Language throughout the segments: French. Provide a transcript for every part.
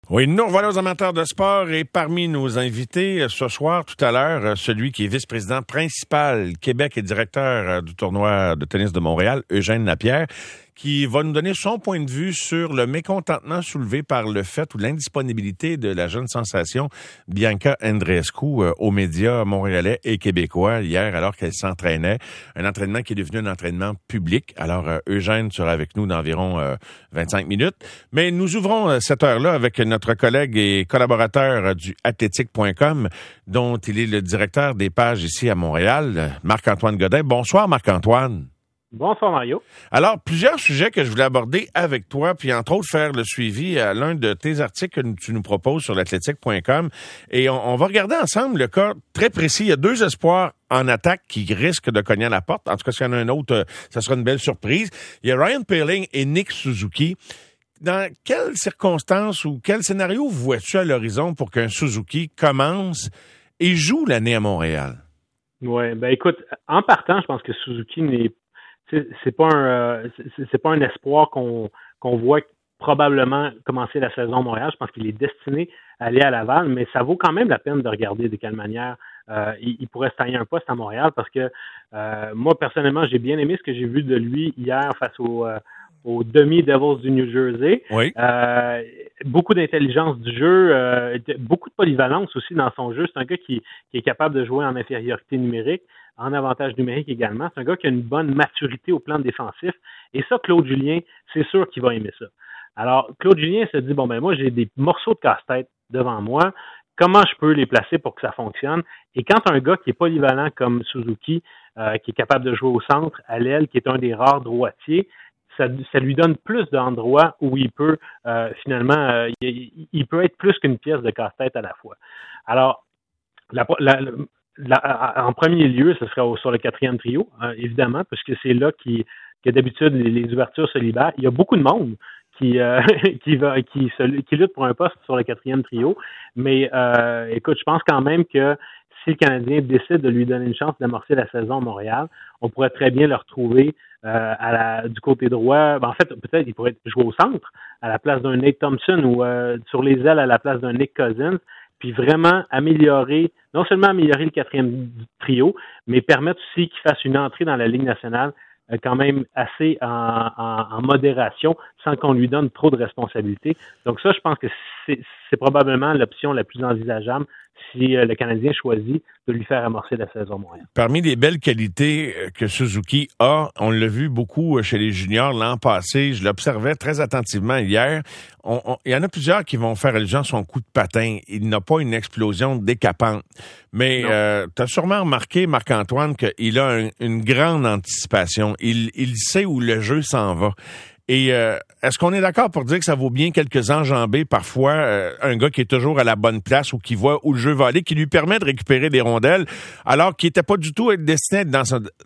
Oui, nous revoilà aux amateurs de sport et parmi nos invités ce soir, tout à l'heure, celui qui est vice-président principal Québec et directeur du tournoi de tennis de Montréal, Eugène Lapierre, qui va nous donner son point de vue sur le mécontentement soulevé par le fait ou l'indisponibilité de la jeune sensation Bianca Andreescu aux médias montréalais et québécois hier alors qu'elle s'entraînait. Un entraînement qui est devenu un entraînement public. Alors, Eugène sera avec nous d'environ 25 minutes. Mais nous ouvrons cette heure-là avec notre collègue et collaborateur du athlétique.com, dont il est le directeur des pages ici à Montréal, Marc-Antoine Godin. Bonsoir, Marc-Antoine. Bonsoir, Mario. Alors, plusieurs sujets que je voulais aborder avec toi, puis entre autres faire le suivi à l'un de tes articles que tu nous proposes sur l'athlétique.com. Et on va regarder ensemble le cas très précis. Il y a 2 espoirs en attaque qui risquent de cogner à la porte. En tout cas, s'il y en a un autre, ça sera une belle surprise. Il y a Ryan Poehling et Nick Suzuki. Dans quelles circonstances ou quel scénario vois-tu à l'horizon pour qu'un Suzuki commence et joue l'année à Montréal? Ouais, ben écoute, en partant, je pense que Suzuki c'est pas un espoir qu'on voit probablement commencer la saison à Montréal. Je pense qu'il est destiné à aller à Laval, mais ça vaut quand même la peine de regarder de quelle manière il pourrait se tailler un poste à Montréal parce que moi, personnellement, j'ai bien aimé ce que j'ai vu de lui hier face aux demi-Devils du New Jersey. Oui. Beaucoup d'intelligence du jeu, beaucoup de polyvalence aussi dans son jeu. C'est un gars qui est capable de jouer en infériorité numérique, en avantage numérique également. C'est un gars qui a une bonne maturité au plan défensif. Et ça, Claude Julien, c'est sûr qu'il va aimer ça. Alors, Claude Julien se dit, bon, ben moi, j'ai des morceaux de casse-tête devant moi. Comment je peux les placer pour que ça fonctionne? Et quand un gars qui est polyvalent comme Suzuki, qui est capable de jouer au centre, à l'aile, qui est un des rares droitiers, ça lui donne plus d'endroits où il peut finalement, il peut être plus qu'une pièce de casse-tête à la fois. Alors, en premier lieu, ce serait sur le 4e trio, évidemment, parce que c'est là que d'habitude les ouvertures se libèrent. Il y a beaucoup de monde qui lutte pour un poste sur le 4e trio, mais écoute, je pense quand même que si le Canadien décide de lui donner une chance d'amorcer la saison à Montréal, on pourrait très bien le retrouver du côté droit. Ben, en fait, peut-être il pourrait jouer au centre à la place d'un Nate Thompson ou sur les ailes à la place d'un Nick Cousins, puis vraiment non seulement améliorer le 4e trio, mais permettre aussi qu'il fasse une entrée dans la Ligue nationale quand même assez en modération, sans qu'on lui donne trop de responsabilités. Donc ça, je pense que c'est probablement l'option la plus envisageable si le Canadien choisit de lui faire amorcer la saison moyenne. Parmi les belles qualités que Suzuki a, on l'a vu beaucoup chez les juniors l'an passé, je l'observais très attentivement hier, il y en a plusieurs qui vont faire allusion à son coup de patin. Il n'a pas une explosion décapante. Mais tu as sûrement remarqué, Marc-Antoine, qu'il a une grande anticipation. Il sait où le jeu s'en va. Et est-ce qu'on est d'accord pour dire que ça vaut bien quelques enjambées parfois, un gars qui est toujours à la bonne place ou qui voit où le jeu va aller, qui lui permet de récupérer des rondelles, alors qu'il n'était pas du tout destiné à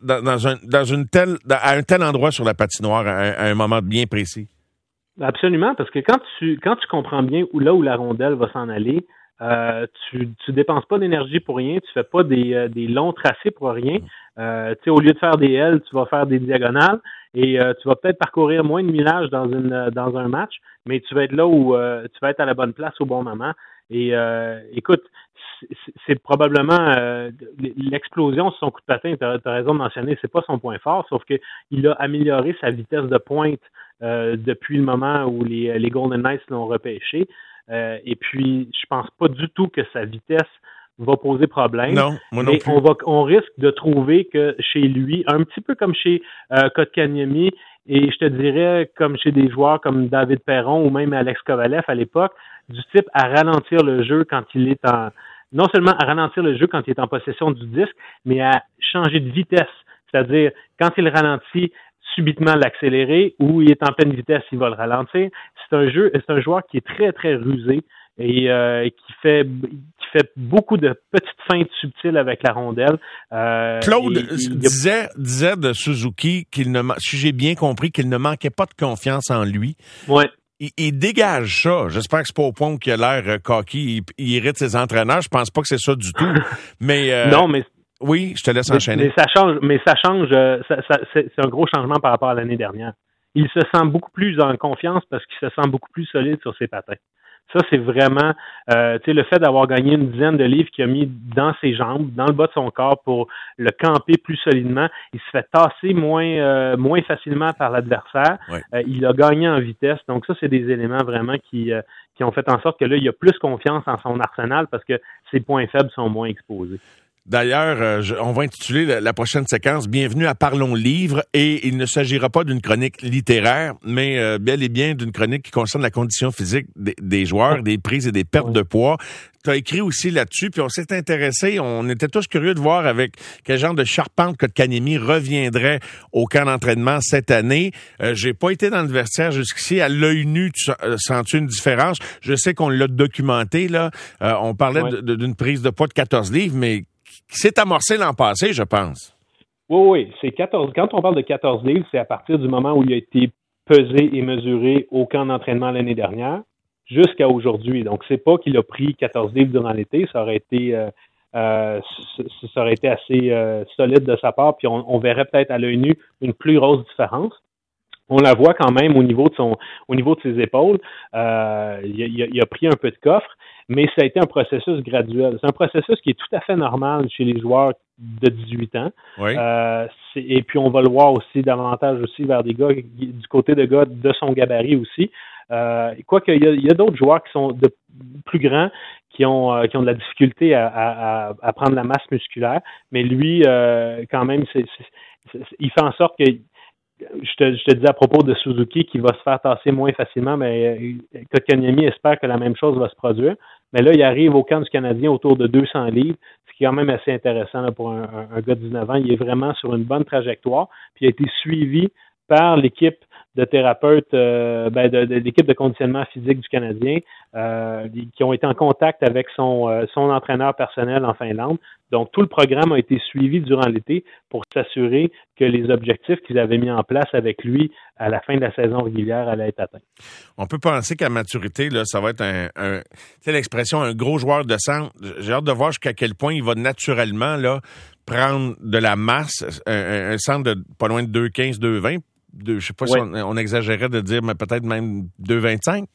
être à un tel endroit sur la patinoire à un moment bien précis? Absolument, parce que quand tu comprends bien où la rondelle va s'en aller, tu dépenses pas d'énergie pour rien, tu fais pas des longs tracés pour rien. Au lieu de faire des ailes, tu vas faire des diagonales et tu vas peut-être parcourir moins de millage dans un match, mais tu vas être là où tu vas être à la bonne place au bon moment. Et écoute, c'est probablement l'explosion sur son coup de patin, tu as raison de mentionner, c'est pas son point fort, sauf que il a amélioré sa vitesse de pointe depuis le moment où les Golden Knights l'ont repêché. Et puis, je pense pas du tout que sa vitesse va poser problème. Non, moi non plus. On risque de trouver que chez lui, un petit peu comme chez Kotkaniemi, et je te dirais comme chez des joueurs comme David Perron ou même Alex Kovalev à l'époque, du type à ralentir le jeu quand il est non seulement à ralentir le jeu quand il est en possession du disque, mais à changer de vitesse. C'est-à-dire, quand il ralentit, subitement l'accélérer, ou il est en pleine vitesse, il va le ralentir. C'est un joueur qui est très, très rusé et qui fait beaucoup de petites feintes subtiles avec la rondelle. Claude disait de Suzuki si j'ai bien compris, qu'il ne manquait pas de confiance en lui. Ouais. Il dégage ça. J'espère que c'est pas au point qu'il a l'air cocky, il irrite ses entraîneurs. Je pense pas que c'est ça du tout. Mais non, mais oui, je te laisse enchaîner. Mais ça change. C'est un gros changement par rapport à l'année dernière. Il se sent beaucoup plus en confiance parce qu'il se sent beaucoup plus solide sur ses patins. Ça, c'est vraiment, le fait d'avoir gagné une dizaine de livres qu'il a mis dans ses jambes, dans le bas de son corps pour le camper plus solidement. Il se fait tasser moins facilement par l'adversaire. Ouais. Il a gagné en vitesse. Donc ça, c'est des éléments vraiment qui ont fait en sorte que là, il a plus confiance en son arsenal parce que ses points faibles sont moins exposés. D'ailleurs, on va intituler la prochaine séquence « Bienvenue à Parlons Livre » et il ne s'agira pas d'une chronique littéraire, mais bel et bien d'une chronique qui concerne la condition physique des joueurs, des prises et des pertes de poids. Tu as écrit aussi là-dessus, puis on s'est intéressé, on était tous curieux de voir avec quel genre de charpente Kotkaniemi reviendrait au camp d'entraînement cette année. J'ai pas été dans le vestiaire jusqu'ici. À l'œil nu, sens-tu une différence? Je sais qu'on l'a documenté, là. On parlait d'une prise de poids de 14 livres, mais qui s'est amorcé l'an passé, je pense. Oui, c'est 14. Quand on parle de 14 livres, c'est à partir du moment où il a été pesé et mesuré au camp d'entraînement l'année dernière jusqu'à aujourd'hui. Donc, c'est pas qu'il a pris 14 livres durant l'été. Ça aurait été assez solide de sa part, puis on verrait peut-être à l'œil nu une plus grosse différence. On la voit quand même au niveau de ses épaules. Il a pris un peu de coffre, mais ça a été un processus graduel. C'est un processus qui est tout à fait normal chez les joueurs de 18 ans. Oui. Et puis on va le voir aussi davantage aussi vers des gars du côté de gars de son gabarit aussi. Quoique il y a d'autres joueurs qui sont plus grands qui ont de la difficulté à prendre la masse musculaire, mais lui quand même il fait en sorte que je te disais à propos de Suzuki qui va se faire tasser moins facilement, mais Kotkaniemi espère que la même chose va se produire. Mais là, il arrive au camp du Canadien autour de 200 livres, ce qui est quand même assez intéressant là, pour un gars de 19 ans. Il est vraiment sur une bonne trajectoire, puis il a été suivi par l'équipe de thérapeutes, de l'équipe de conditionnement physique du Canadien, qui ont été en contact avec son entraîneur personnel en Finlande. Donc, tout le programme a été suivi durant l'été pour s'assurer que les objectifs qu'ils avaient mis en place avec lui à la fin de la saison régulière allaient être atteints. On peut penser qu'à maturité, là, ça va être tu sais, l'expression un gros joueur de centre. J'ai hâte de voir jusqu'à quel point il va naturellement là prendre de la masse, un centre de pas loin de 2,15, 2,20. Je sais pas si on exagérait de dire, mais peut-être même 2,25.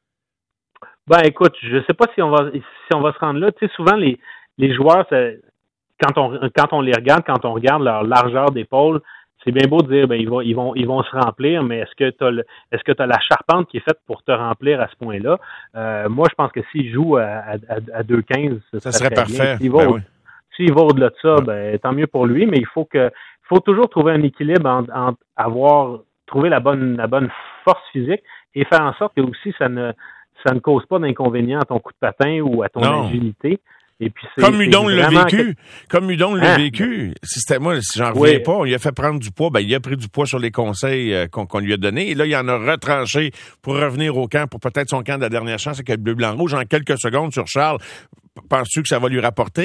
Ben, écoute, je sais pas si on va se rendre là. Tu sais, souvent les joueurs, quand on les regarde, quand on regarde leur largeur d'épaule, c'est bien beau de dire, ben ils vont se remplir, mais est-ce que t'as la charpente qui est faite pour te remplir à ce point-là? Moi, je pense que s'il joue à 2,15, ça serait parfait. S'il va au-delà de ça, ben tant mieux pour lui, mais il faut toujours trouver un équilibre entre trouver la bonne force physique et faire en sorte que aussi ça ne cause pas d'inconvénients à ton coup de patin ou à ton agilité. Et puis comme Hudon l'a vécu. Comme Hudon l'a vécu. Si c'était moi, si j'en reviens pas, il a fait prendre du poids, ben il a pris du poids sur les conseils qu'on lui a donnés. Et là, il en a retranché pour revenir au camp, pour peut-être son camp de la dernière chance avec le bleu, blanc, rouge en quelques secondes sur Charles. Penses-tu que ça va lui rapporter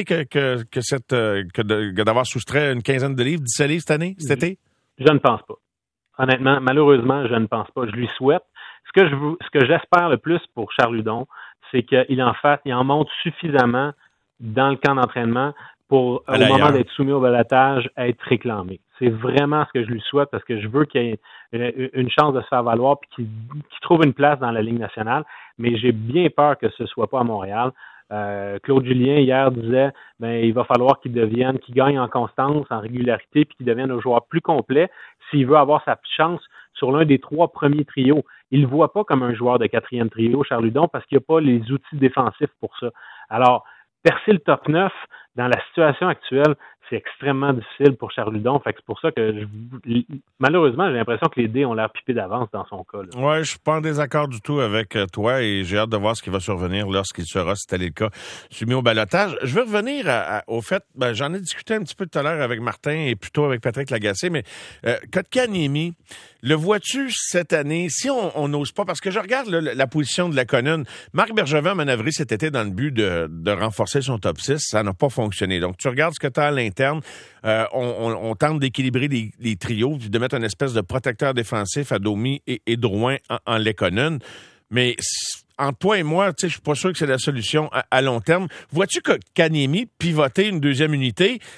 que d'avoir soustrait une quinzaine de livres, 17 livres cette année, cet été? Je ne pense pas. Honnêtement, malheureusement, je ne pense pas. Je lui souhaite. Ce que j'espère le plus pour Charles Hudon, c'est qu'il en montre suffisamment dans le camp d'entraînement pour, au moment d'être soumis au balotage, être réclamé. C'est vraiment ce que je lui souhaite parce que je veux qu'il ait une chance de se faire valoir puis qu'il trouve une place dans la Ligue nationale. Mais j'ai bien peur que ce soit pas à Montréal. Claude Julien, hier, disait il va falloir qu'il gagne en constance, en régularité, puis qu'il devienne un joueur plus complet s'il veut avoir sa chance sur l'un des 3 premiers trios. Il ne le voit pas comme un joueur de 4e trio, Charles Hudon, parce qu'il n'y a pas les outils défensifs pour ça. Alors, percer le top 9 dans la situation actuelle, c'est extrêmement difficile pour Charles Hudon. Fait que c'est pour ça que malheureusement, j'ai l'impression que les dés ont l'air pipés d'avance dans son cas. Oui, je suis pas en désaccord du tout avec toi et j'ai hâte de voir ce qui va survenir lorsqu'il sera, si tel est le cas, soumis au balotage. Je veux revenir au fait, j'en ai discuté un petit peu tout à l'heure avec Martin et plutôt avec Patrick Lagacé, mais Kotkaniemi, le vois-tu cette année, si on n'ose pas, parce que je regarde la position de la colonne, Marc Bergevin a manœuvré cet été dans le but de renforcer son top 6, ça n'a pas fonctionné. Donc, tu regardes ce que tu as à l'interne, on tente d'équilibrer les trios, de mettre une espèce de protecteur défensif à Domi et Drouin en Lekonen. Mais entre toi et moi, je suis pas sûr que c'est la solution à long terme. Vois-tu que Kotkaniemi pivoter une deuxième unité,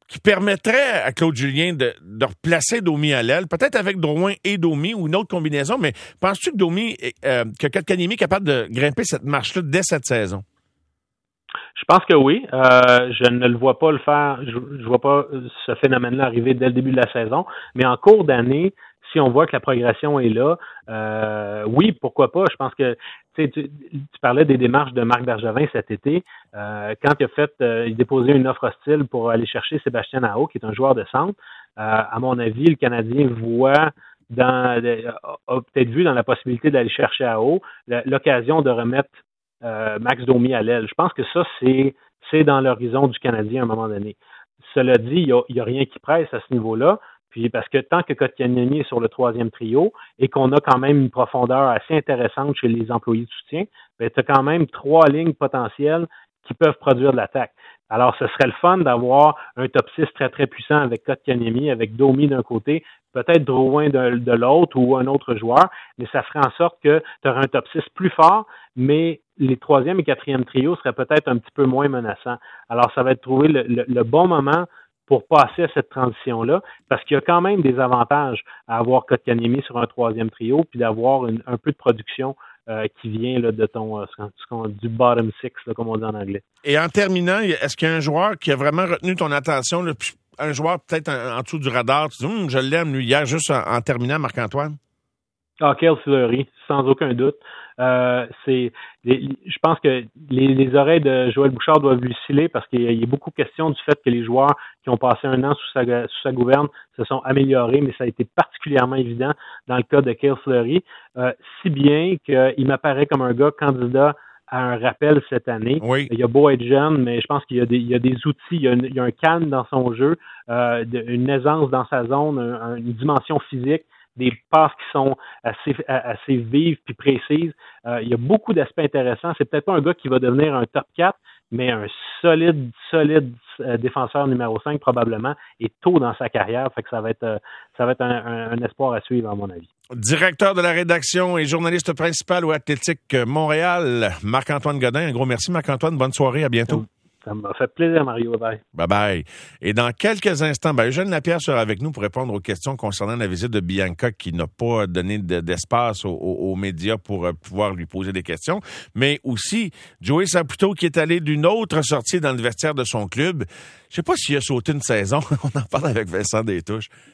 qui permettrait à Claude Julien de replacer Domi à l'aile, peut-être avec Drouin et Domi ou une autre combinaison, mais penses-tu que que Kotkaniemi est capable de grimper cette marche-là dès cette saison? Je pense que oui. Je ne le vois pas le faire. Je vois pas ce phénomène-là arriver dès le début de la saison. Mais en cours d'année, si on voit que la progression est là, oui, pourquoi pas. Je pense que tu parlais des démarches de Marc Bergevin cet été. Quand il a déposé une offre hostile pour aller chercher Sébastien Aho, qui est un joueur de centre, à mon avis, le Canadien a peut-être vu dans la possibilité d'aller chercher Aho l'occasion de remettre Max Domi à l'aile. Je pense que ça, c'est dans l'horizon du Canadien à un moment donné. Cela dit, il y a rien qui presse à ce niveau-là. Puis parce que tant que Kotkaniemi est sur le troisième trio et qu'on a quand même une profondeur assez intéressante chez les employés de soutien, ben, tu as quand même 3 lignes potentielles qui peuvent produire de l'attaque. Alors, ce serait le fun d'avoir un top 6 très, très puissant avec Kotkaniemi, avec Domi d'un côté, peut-être Drouin de l'autre ou un autre joueur, mais ça ferait en sorte que tu aurais un top 6 plus fort, mais les troisième et quatrième trios seraient peut-être un petit peu moins menaçants. Alors, ça va être trouver le bon moment pour passer à cette transition-là, parce qu'il y a quand même des avantages à avoir Kotkaniemi sur un troisième trio, puis d'avoir un peu de production qui vient là, de du bottom six, là, comme on dit en anglais. Et en terminant, est-ce qu'il y a un joueur qui a vraiment retenu ton attention, là, un joueur peut-être en dessous du radar, tu dis, je l'aime, lui, hier, juste en terminant, Marc-Antoine? Kale Fleury, sans aucun doute. Je pense que les oreilles de Joël Bouchard doivent lui sciller parce qu'il y a beaucoup de questions du fait que les joueurs qui ont passé un an sous sa gouverne se sont améliorés, mais ça a été particulièrement évident dans le cas de Kale Fleury, si bien qu'il m'apparaît comme un gars candidat à un rappel cette année. Oui. Il a beau être jeune, mais je pense qu'il y a des outils, il y a un calme dans son jeu, une aisance dans sa zone, une dimension physique, des passes qui sont assez vives puis précises. Il y a beaucoup d'aspects intéressants. C'est peut-être pas un gars qui va devenir un top 4, mais un solide défenseur numéro 5 probablement, et tôt dans sa carrière. Fait que ça va être un espoir à suivre, à mon avis. Directeur de la rédaction et journaliste principal au Athlétique Montréal, Marc-Antoine Godin. Un gros merci, Marc-Antoine. Bonne soirée. À bientôt. Ça m'a fait plaisir, Mario. Bye. Bye-bye. Et dans quelques instants, Eugène Lapierre sera avec nous pour répondre aux questions concernant la visite de Bianca, qui n'a pas donné d'espace aux médias pour pouvoir lui poser des questions. Mais aussi, Joey Saputo, qui est allé d'une autre sortie dans le vestiaire de son club. Je sais pas s'il a sauté une saison. On en parle avec Vincent Détouche.